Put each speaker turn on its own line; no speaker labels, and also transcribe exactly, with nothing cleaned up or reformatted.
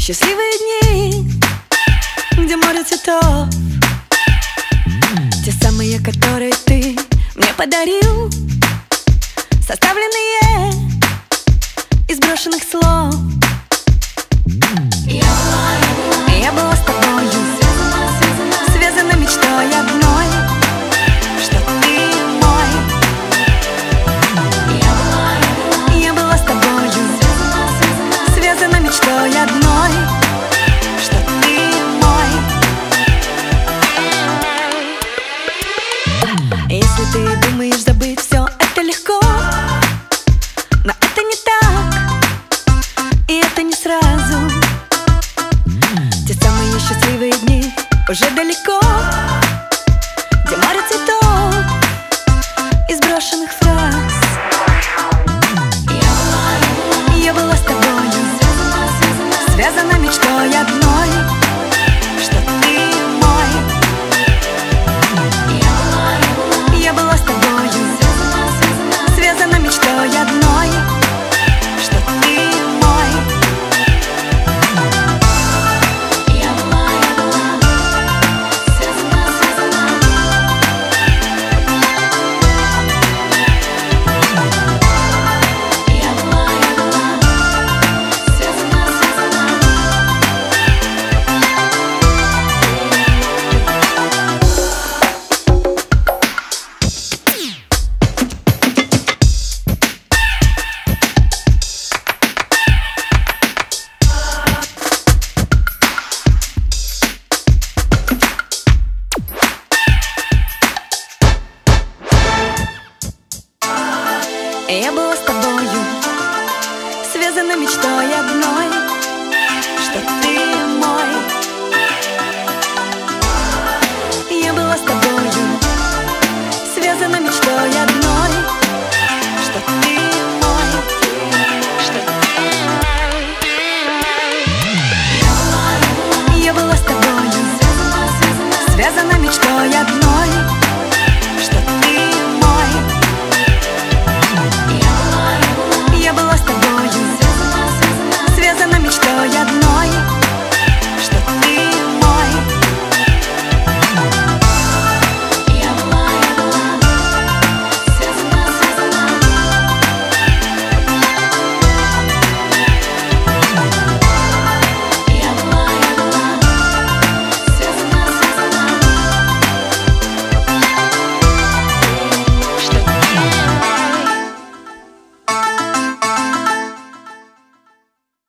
Счастливые дни, где море цветов, те самые, которые ты мне подарил, составленные из брошенных слов. Я была с тобою связана мечтой одной, что ты мой. Я была с тобою связана мечтой одной, что ты мой. Если ты думаешь забыть все, это легко, но это не так, и это не сразу. Те самые счастливые дни уже далеко, где море цветов из брошенных фраз. Я была с тобою связана мечтой одной, что ты мой. Я была с тобою связана мечтой одной, что ты мой. Я была, я была связана, связана. Я была, я была связана, связана. Я была с тобою связана мечтой